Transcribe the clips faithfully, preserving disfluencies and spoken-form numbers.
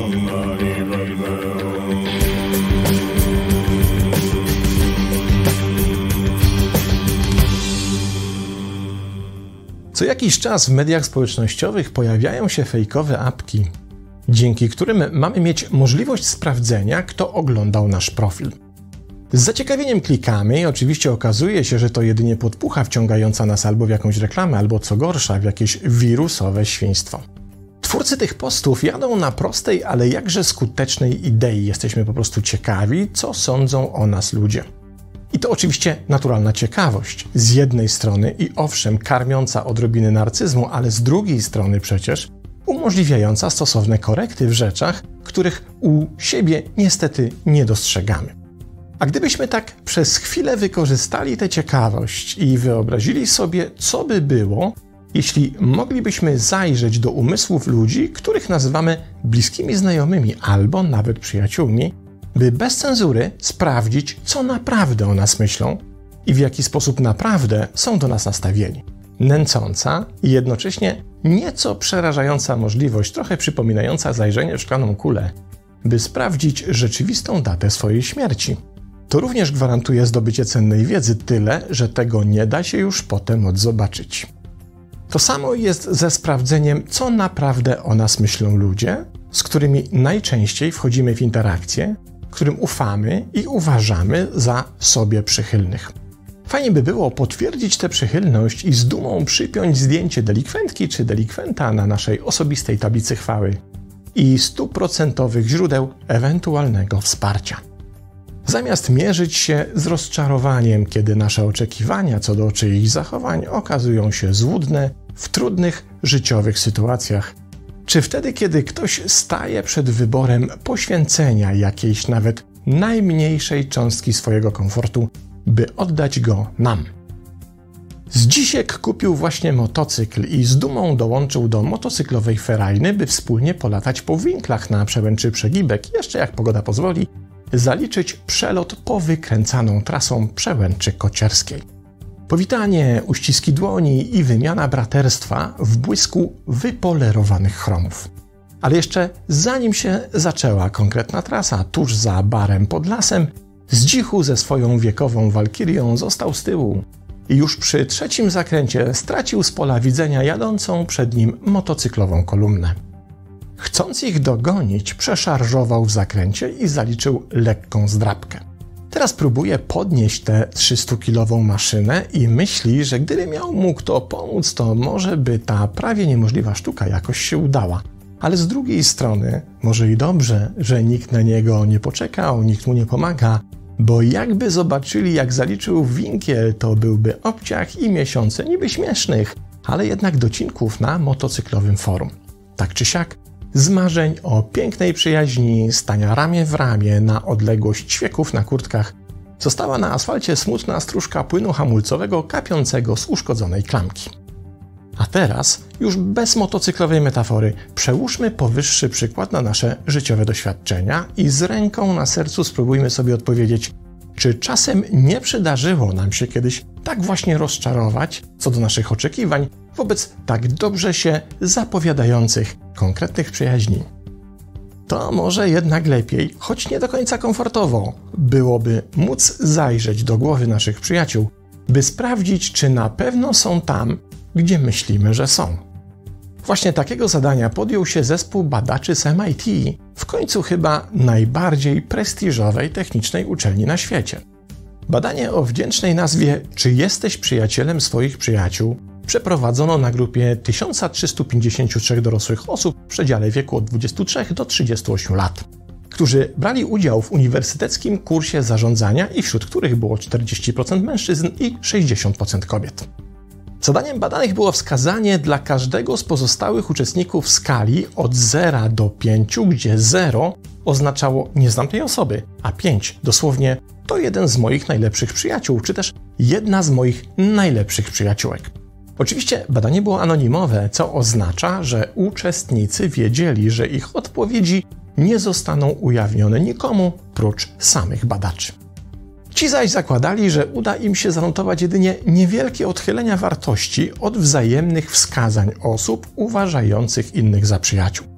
Co jakiś czas w mediach społecznościowych pojawiają się fejkowe apki, dzięki którym mamy mieć możliwość sprawdzenia, kto oglądał nasz profil. Z zaciekawieniem klikamy i oczywiście okazuje się, że to jedynie podpucha wciągająca nas albo w jakąś reklamę, albo co gorsza, w jakieś wirusowe świństwo. Twórcy tych postów jadą na prostej, ale jakże skutecznej idei. Jesteśmy po prostu ciekawi, co sądzą o nas ludzie. I to oczywiście naturalna ciekawość. Z jednej strony i owszem karmiąca odrobiny narcyzmu, ale z drugiej strony przecież umożliwiająca stosowne korekty w rzeczach, których u siebie niestety nie dostrzegamy. A gdybyśmy tak przez chwilę wykorzystali tę ciekawość i wyobrazili sobie, co by było, jeśli moglibyśmy zajrzeć do umysłów ludzi, których nazywamy bliskimi znajomymi albo nawet przyjaciółmi, by bez cenzury sprawdzić, co naprawdę o nas myślą i w jaki sposób naprawdę są do nas nastawieni. Nęcąca i jednocześnie nieco przerażająca możliwość, trochę przypominająca zajrzenie w szklaną kulę, by sprawdzić rzeczywistą datę swojej śmierci. To również gwarantuje zdobycie cennej wiedzy, tyle, że tego nie da się już potem odzobaczyć. To samo jest ze sprawdzeniem, co naprawdę o nas myślą ludzie, z którymi najczęściej wchodzimy w interakcje, którym ufamy i uważamy za sobie przychylnych. Fajnie by było potwierdzić tę przychylność i z dumą przypiąć zdjęcie delikwentki czy delikwenta na naszej osobistej tablicy chwały i stuprocentowych źródeł ewentualnego wsparcia. Zamiast mierzyć się z rozczarowaniem, kiedy nasze oczekiwania co do czyichś zachowań okazują się złudne w trudnych życiowych sytuacjach, czy wtedy, kiedy ktoś staje przed wyborem poświęcenia jakiejś nawet najmniejszej cząstki swojego komfortu, by oddać go nam. Zdzisiek kupił właśnie motocykl i z dumą dołączył do motocyklowej ferajny, by wspólnie polatać po winklach na Przełęczy Przegibek, jeszcze jak pogoda pozwoli, zaliczyć przelot powykręcaną trasą Przełęczy Kocierskiej. Powitanie, uściski dłoni i wymiana braterstwa w błysku wypolerowanych chromów. Ale jeszcze zanim się zaczęła konkretna trasa, tuż za barem pod lasem, Zdzichu ze swoją wiekową walkirią został z tyłu i już przy trzecim zakręcie stracił z pola widzenia jadącą przed nim motocyklową kolumnę. Chcąc ich dogonić, przeszarżował w zakręcie i zaliczył lekką zdrabkę. Teraz próbuje podnieść tę trzystukilową maszynę i myśli, że gdyby miał mu kto pomóc, to może by ta prawie niemożliwa sztuka jakoś się udała. Ale z drugiej strony, może i dobrze, że nikt na niego nie poczekał, nikt mu nie pomaga, bo jakby zobaczyli, jak zaliczył winkiel, to byłby obciach i miesiące niby śmiesznych, ale jednak docinków na motocyklowym forum. Tak czy siak, z marzeń o pięknej przyjaźni, stania ramię w ramię na odległość ćwieków na kurtkach, została na asfalcie smutna stróżka płynu hamulcowego kapiącego z uszkodzonej klamki. A teraz, już bez motocyklowej metafory, przełóżmy powyższy przykład na nasze życiowe doświadczenia i z ręką na sercu spróbujmy sobie odpowiedzieć, czy czasem nie przydarzyło nam się kiedyś tak właśnie rozczarować co do naszych oczekiwań wobec tak dobrze się zapowiadających konkretnych przyjaźni. To może jednak lepiej, choć nie do końca komfortowo, byłoby móc zajrzeć do głowy naszych przyjaciół, by sprawdzić, czy na pewno są tam, gdzie myślimy, że są. Właśnie takiego zadania podjął się zespół badaczy z M I T, w końcu chyba najbardziej prestiżowej technicznej uczelni na świecie. Badanie o wdzięcznej nazwie „Czy jesteś przyjacielem swoich przyjaciół” przeprowadzono na grupie tysiąc trzysta pięćdziesiąt trzy dorosłych osób w przedziale wieku od dwudziestu trzech do trzydziestu ośmiu lat, którzy brali udział w uniwersyteckim kursie zarządzania i wśród których było czterdzieści procent mężczyzn i sześćdziesiąt procent kobiet. Zadaniem badanych było wskazanie dla każdego z pozostałych uczestników skali od zera do pięciu, gdzie zero oznaczało nie znam tej osoby, a pięć dosłownie to jeden z moich najlepszych przyjaciół, czy też jedna z moich najlepszych przyjaciółek. Oczywiście badanie było anonimowe, co oznacza, że uczestnicy wiedzieli, że ich odpowiedzi nie zostaną ujawnione nikomu prócz samych badaczy. Ci zaś zakładali, że uda im się zanotować jedynie niewielkie odchylenia wartości od wzajemnych wskazań osób uważających innych za przyjaciół.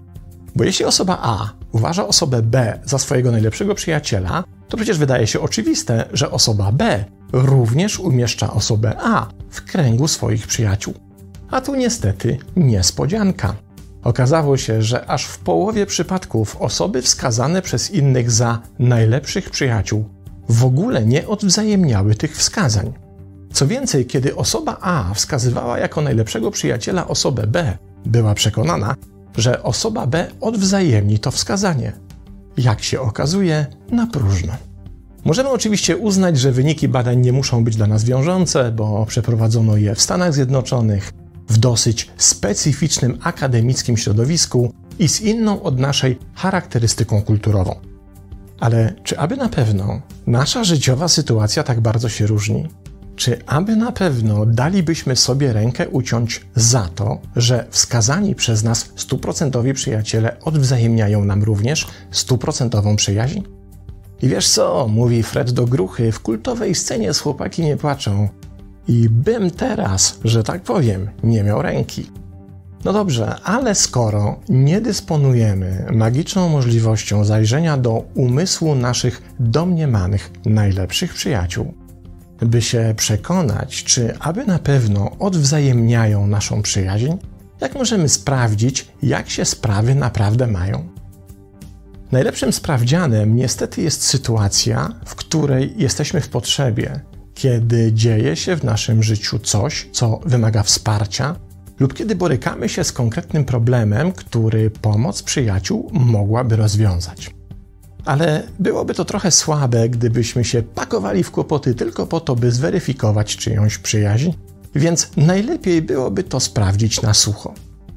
Bo jeśli osoba A uważa osobę B za swojego najlepszego przyjaciela, to przecież wydaje się oczywiste, że osoba B również umieszcza osobę A w kręgu swoich przyjaciół. A tu niestety niespodzianka. Okazało się, że aż w połowie przypadków osoby wskazane przez innych za najlepszych przyjaciół w ogóle nie odwzajemniały tych wskazań. Co więcej, kiedy osoba A wskazywała jako najlepszego przyjaciela osobę B, była przekonana, że osoba B odwzajemni to wskazanie. Jak się okazuje, na próżno. Możemy oczywiście uznać, że wyniki badań nie muszą być dla nas wiążące, bo przeprowadzono je w Stanach Zjednoczonych, w dosyć specyficznym akademickim środowisku i z inną od naszej charakterystyką kulturową. Ale czy aby na pewno nasza życiowa sytuacja tak bardzo się różni? Czy aby na pewno dalibyśmy sobie rękę uciąć za to, że wskazani przez nas stuprocentowi przyjaciele odwzajemniają nam również stuprocentową przyjaźń? I wiesz co, mówi Fred do Gruchy w kultowej scenie z Chłopaki nie płaczą. I bym teraz, że tak powiem, nie miał ręki. No dobrze, ale skoro nie dysponujemy magiczną możliwością zajrzenia do umysłu naszych domniemanych najlepszych przyjaciół, by się przekonać, czy aby na pewno odwzajemniają naszą przyjaźń, jak możemy sprawdzić, jak się sprawy naprawdę mają? Najlepszym sprawdzianem niestety jest sytuacja, w której jesteśmy w potrzebie, kiedy dzieje się w naszym życiu coś, co wymaga wsparcia, lub kiedy borykamy się z konkretnym problemem, który pomoc przyjaciół mogłaby rozwiązać. Ale byłoby to trochę słabe, gdybyśmy się pakowali w kłopoty tylko po to, by zweryfikować czyjąś przyjaźń, więc najlepiej byłoby to sprawdzić na sucho.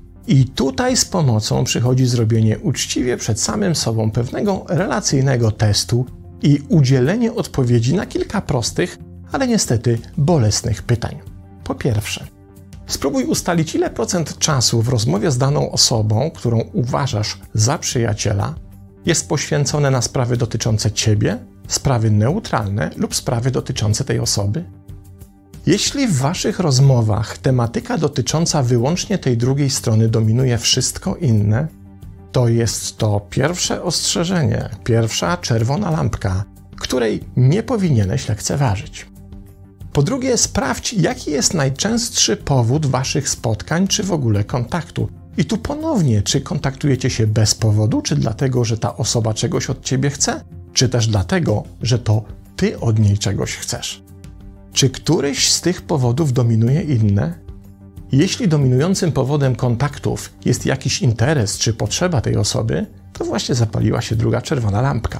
I tutaj z pomocą przychodzi zrobienie uczciwie przed samym sobą pewnego relacyjnego testu i udzielenie odpowiedzi na kilka prostych, ale niestety bolesnych pytań. Po pierwsze, spróbuj ustalić, ile procent czasu w rozmowie z daną osobą, którą uważasz za przyjaciela, jest poświęcone na sprawy dotyczące ciebie, sprawy neutralne lub sprawy dotyczące tej osoby. Jeśli w waszych rozmowach tematyka dotycząca wyłącznie tej drugiej strony dominuje wszystko inne, to jest to pierwsze ostrzeżenie, pierwsza czerwona lampka, której nie powinieneś lekceważyć. Po drugie, sprawdź, jaki jest najczęstszy powód waszych spotkań czy w ogóle kontaktu. I tu ponownie, czy kontaktujecie się bez powodu, czy dlatego, że ta osoba czegoś od ciebie chce, czy też dlatego, że to ty od niej czegoś chcesz. Czy któryś z tych powodów dominuje inne? Jeśli dominującym powodem kontaktów jest jakiś interes czy potrzeba tej osoby, to właśnie zapaliła się druga czerwona lampka.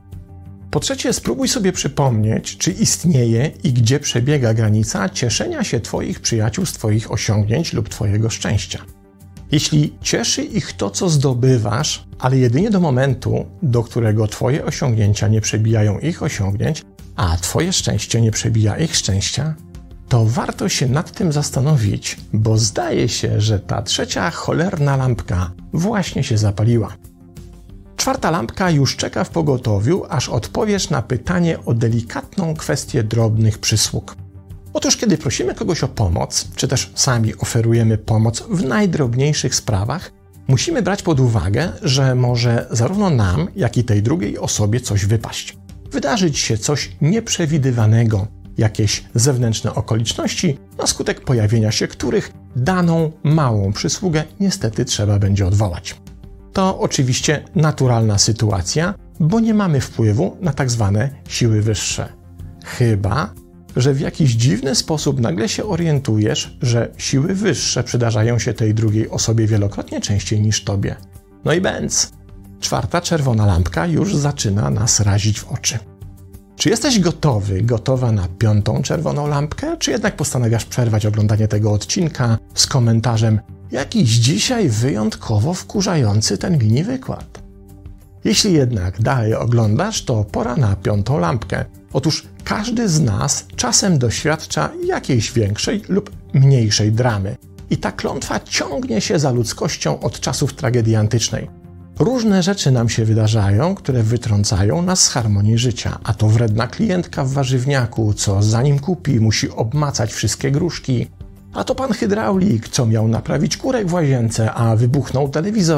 Po trzecie, spróbuj sobie przypomnieć, czy istnieje i gdzie przebiega granica cieszenia się twoich przyjaciół z twoich osiągnięć lub twojego szczęścia. Jeśli cieszy ich to, co zdobywasz, ale jedynie do momentu, do którego twoje osiągnięcia nie przebijają ich osiągnięć, a twoje szczęście nie przebija ich szczęścia, to warto się nad tym zastanowić, bo zdaje się, że ta trzecia cholerna lampka właśnie się zapaliła. Czwarta lampka już czeka w pogotowiu, aż odpowiesz na pytanie o delikatną kwestię drobnych przysług. Otóż kiedy prosimy kogoś o pomoc, czy też sami oferujemy pomoc w najdrobniejszych sprawach, musimy brać pod uwagę, że może zarówno nam, jak i tej drugiej osobie coś wypaść. Wydarzyć się coś nieprzewidywanego, jakieś zewnętrzne okoliczności, na skutek pojawienia się których daną małą przysługę niestety trzeba będzie odwołać. To oczywiście naturalna sytuacja, bo nie mamy wpływu na tak zwane siły wyższe. Chyba że w jakiś dziwny sposób nagle się orientujesz, że siły wyższe przydarzają się tej drugiej osobie wielokrotnie częściej niż tobie. No i bęc. Czwarta czerwona lampka już zaczyna nas razić w oczy. Czy jesteś gotowy, gotowa na piątą czerwoną lampkę, czy jednak postanawiasz przerwać oglądanie tego odcinka z komentarzem jakiś dzisiaj wyjątkowo wkurzający ten mini wykład? Jeśli jednak dalej oglądasz, to pora na piątą lampkę. Otóż każdy z nas czasem doświadcza jakiejś większej lub mniejszej dramy. I ta klątwa ciągnie się za ludzkością od czasów tragedii antycznej. Różne rzeczy nam się wydarzają, które wytrącają nas z harmonii życia. A to wredna klientka w warzywniaku, co zanim kupi, musi obmacać wszystkie gruszki. A to pan hydraulik, co miał naprawić kurek w łazience, a wybuchnął telewizor.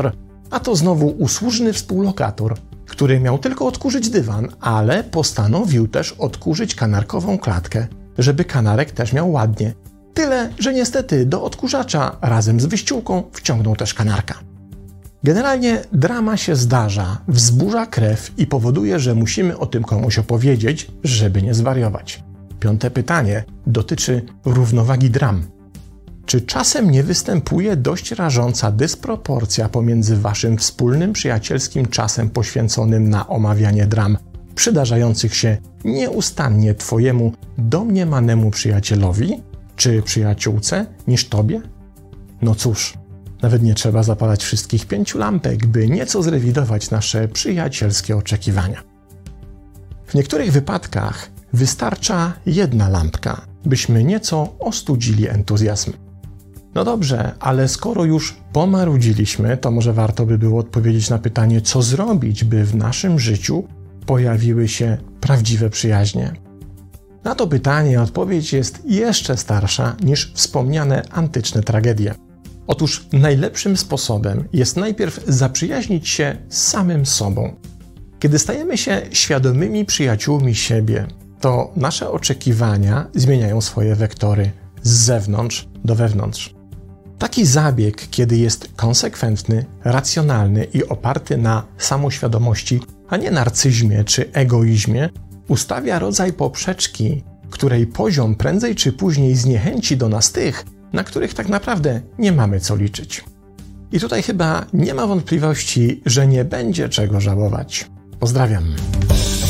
A to znowu usłużny współlokator, który miał tylko odkurzyć dywan, ale postanowił też odkurzyć kanarkową klatkę, żeby kanarek też miał ładnie. Tyle, że niestety do odkurzacza razem z wyściółką wciągnął też kanarka. Generalnie drama się zdarza, wzburza krew i powoduje, że musimy o tym komuś opowiedzieć, żeby nie zwariować. Piąte pytanie dotyczy równowagi dram. Czy czasem nie występuje dość rażąca dysproporcja pomiędzy waszym wspólnym przyjacielskim czasem poświęconym na omawianie dram, przydarzających się nieustannie twojemu domniemanemu przyjacielowi czy przyjaciółce niż tobie? No cóż, nawet nie trzeba zapalać wszystkich pięciu lampek, by nieco zrewidować nasze przyjacielskie oczekiwania. W niektórych wypadkach wystarcza jedna lampka, byśmy nieco ostudzili entuzjazm. No dobrze, ale skoro już pomarudziliśmy, to może warto by było odpowiedzieć na pytanie, co zrobić, by w naszym życiu pojawiły się prawdziwe przyjaźnie. Na to pytanie odpowiedź jest jeszcze starsza niż wspomniane antyczne tragedie. Otóż najlepszym sposobem jest najpierw zaprzyjaźnić się z samym sobą. Kiedy stajemy się świadomymi przyjaciółmi siebie, to nasze oczekiwania zmieniają swoje wektory z zewnątrz do wewnątrz. Taki zabieg, kiedy jest konsekwentny, racjonalny i oparty na samoświadomości, a nie narcyzmie czy egoizmie, ustawia rodzaj poprzeczki, której poziom prędzej czy później zniechęci do nas tych, na których tak naprawdę nie mamy co liczyć. I tutaj chyba nie ma wątpliwości, że nie będzie czego żałować. Pozdrawiam.